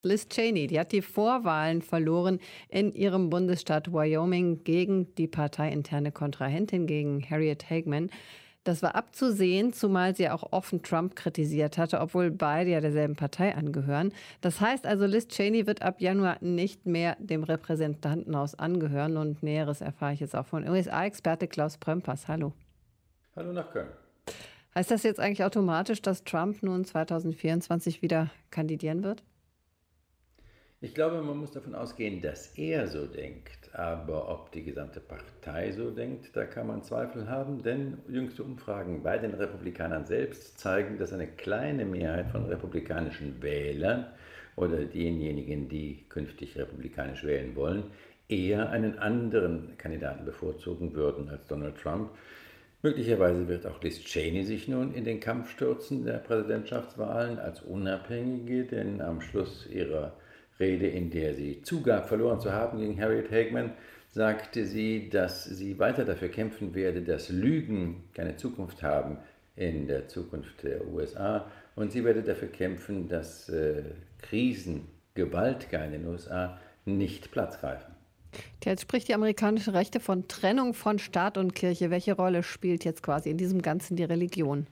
Liz Cheney, die hat die Vorwahlen verloren in ihrem Bundesstaat Wyoming gegen die parteiinterne Kontrahentin, gegen Harriet Hagman. Das war abzusehen, zumal sie auch offen Trump kritisiert hatte, obwohl beide ja derselben Partei angehören. Das heißt also, Liz Cheney wird ab Januar nicht mehr dem Repräsentantenhaus angehören. Und Näheres erfahre ich jetzt auch von USA-Experte Klaus Prömpers. Hallo. Hallo nach Köln. Heißt das jetzt eigentlich automatisch, dass Trump nun 2024 wieder kandidieren wird? Ich glaube, man muss davon ausgehen, dass er so denkt. Aber ob die gesamte Partei so denkt, da kann man Zweifel haben, denn jüngste Umfragen bei den Republikanern selbst zeigen, dass eine kleine Mehrheit von republikanischen Wählern oder denjenigen, die künftig republikanisch wählen wollen, eher einen anderen Kandidaten bevorzugen würden als Donald Trump. Möglicherweise wird auch Liz Cheney sich nun in den Kampf stürzen der Präsidentschaftswahlen als Unabhängige, denn am Schluss ihrer Rede, in der sie zugab, verloren zu haben gegen Harriet Hagman, sagte sie, dass sie weiter dafür kämpfen werde, dass Lügen keine Zukunft haben in der Zukunft der USA und sie werde dafür kämpfen, dass Krisen, Gewaltgeil in den USA nicht Platz greifen. Tja, jetzt spricht die amerikanische Rechte von Trennung von Staat und Kirche. Welche Rolle spielt jetzt quasi in diesem Ganzen die Religion?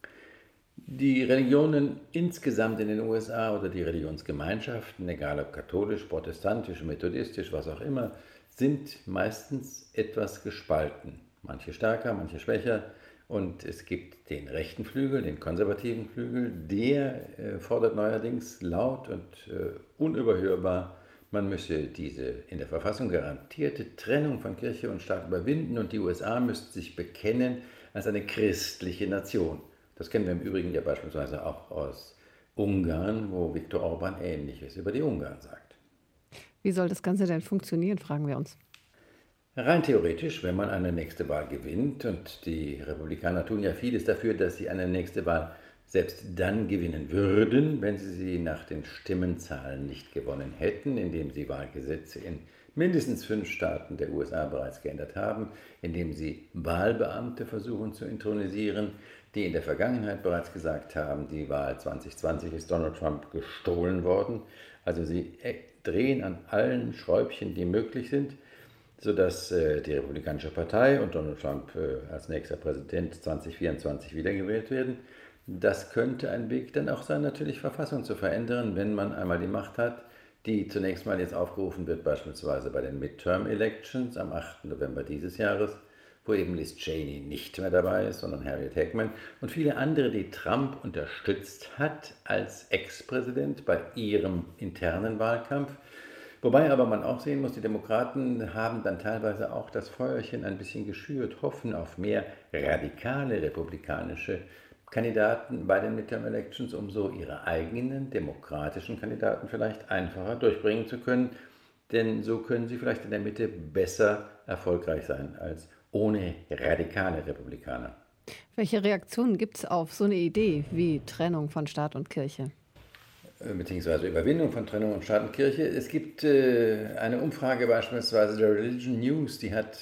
Die Religionen insgesamt in den USA oder die Religionsgemeinschaften, egal ob katholisch, protestantisch, methodistisch, was auch immer, sind meistens etwas gespalten. Manche stärker, manche schwächer. Und es gibt den rechten Flügel, den konservativen Flügel, der fordert neuerdings laut und unüberhörbar, man müsse diese in der Verfassung garantierte Trennung von Kirche und Staat überwinden und die USA müsste sich bekennen als eine christliche Nation. Das kennen wir im Übrigen ja beispielsweise auch aus Ungarn, wo Viktor Orban Ähnliches über die Ungarn sagt. Wie soll das Ganze denn funktionieren, fragen wir uns. Rein theoretisch, wenn man eine nächste Wahl gewinnt, und die Republikaner tun ja vieles dafür, dass sie eine nächste Wahl selbst dann gewinnen würden, wenn sie nach den Stimmenzahlen nicht gewonnen hätten, indem sie Wahlgesetze in mindestens 5 Staaten der USA bereits geändert haben, indem sie Wahlbeamte versuchen zu intronisieren, die in der Vergangenheit bereits gesagt haben, die Wahl 2020 ist Donald Trump gestohlen worden. Also sie drehen an allen Schräubchen, die möglich sind, sodass die Republikanische Partei und Donald Trump als nächster Präsident 2024 wiedergewählt werden. Das könnte ein Weg dann auch sein, natürlich Verfassung zu verändern, wenn man einmal die Macht hat, die zunächst mal jetzt aufgerufen wird, beispielsweise bei den Midterm-Elections am 8. November dieses Jahres, wo eben Liz Cheney nicht mehr dabei ist, sondern Harriet Hagman und viele andere, die Trump unterstützt hat als Ex-Präsident bei ihrem internen Wahlkampf. Wobei aber man auch sehen muss, die Demokraten haben dann teilweise auch das Feuerchen ein bisschen geschürt, hoffen auf mehr radikale republikanische Kandidaten bei den Midterm Elections, um so ihre eigenen demokratischen Kandidaten vielleicht einfacher durchbringen zu können. Denn so können sie vielleicht in der Mitte besser erfolgreich sein als ohne radikale Republikaner. Welche Reaktionen gibt es auf so eine Idee wie Trennung von Staat und Kirche? Beziehungsweise Überwindung von Trennung von Staat und Kirche. Es gibt eine Umfrage beispielsweise der Religion News, die hat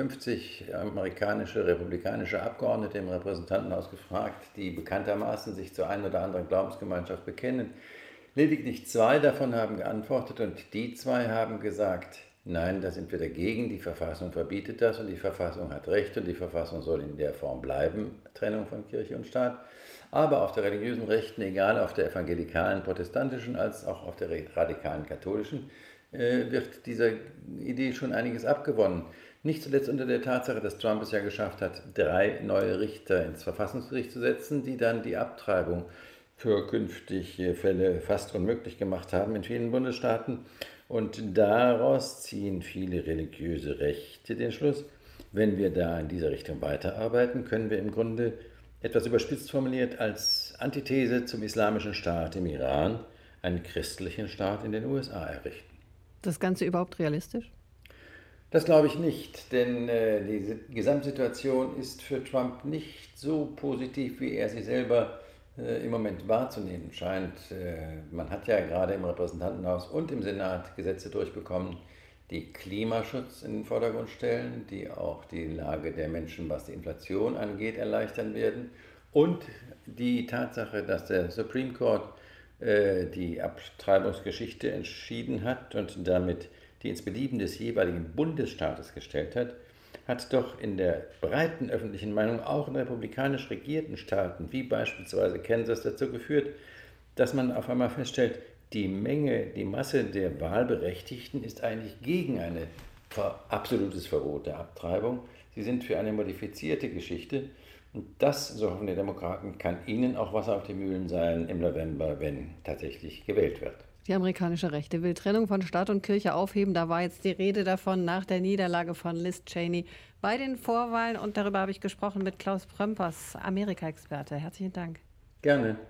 50 amerikanische republikanische Abgeordnete im Repräsentantenhaus gefragt, die bekanntermaßen sich zur einen oder anderen Glaubensgemeinschaft bekennen. Lediglich 2 davon haben geantwortet und die 2 haben gesagt, nein, da sind wir dagegen, die Verfassung verbietet das und die Verfassung hat Recht und die Verfassung soll in der Form bleiben, Trennung von Kirche und Staat. Aber auf der religiösen Rechten, egal auf der evangelikalen protestantischen als auch auf der radikalen katholischen, wird dieser Idee schon einiges abgewonnen. Nicht zuletzt unter der Tatsache, dass Trump es ja geschafft hat, 3 neue Richter ins Verfassungsgericht zu setzen, die dann die Abtreibung für künftige Fälle fast unmöglich gemacht haben in vielen Bundesstaaten. Und daraus ziehen viele religiöse Rechte den Schluss, wenn wir da in dieser Richtung weiterarbeiten, können wir im Grunde etwas überspitzt formuliert als Antithese zum islamischen Staat im Iran einen christlichen Staat in den USA errichten. Das Ganze überhaupt realistisch? Das glaube ich nicht, denn die Gesamtsituation ist für Trump nicht so positiv, wie er sie selber im Moment wahrzunehmen scheint. Man hat ja gerade im Repräsentantenhaus und im Senat Gesetze durchbekommen, die Klimaschutz in den Vordergrund stellen, die auch die Lage der Menschen, was die Inflation angeht, erleichtern werden. Und die Tatsache, dass der Supreme Court die Abtreibungsgeschichte entschieden hat und damit die ins Belieben des jeweiligen Bundesstaates gestellt hat, hat doch in der breiten öffentlichen Meinung auch in republikanisch regierten Staaten, wie beispielsweise Kansas, dazu geführt, dass man auf einmal feststellt, die Masse der Wahlberechtigten ist eigentlich gegen ein absolutes Verbot der Abtreibung. Sie sind für eine modifizierte Geschichte. Und das, so hoffen die Demokraten, kann ihnen auch Wasser auf die Mühlen sein im November, wenn tatsächlich gewählt wird. Die amerikanische Rechte will Trennung von Staat und Kirche aufheben. Da war jetzt die Rede davon nach der Niederlage von Liz Cheney bei den Vorwahlen. Und darüber habe ich gesprochen mit Klaus Prömpers, Amerika-Experte. Herzlichen Dank. Gerne.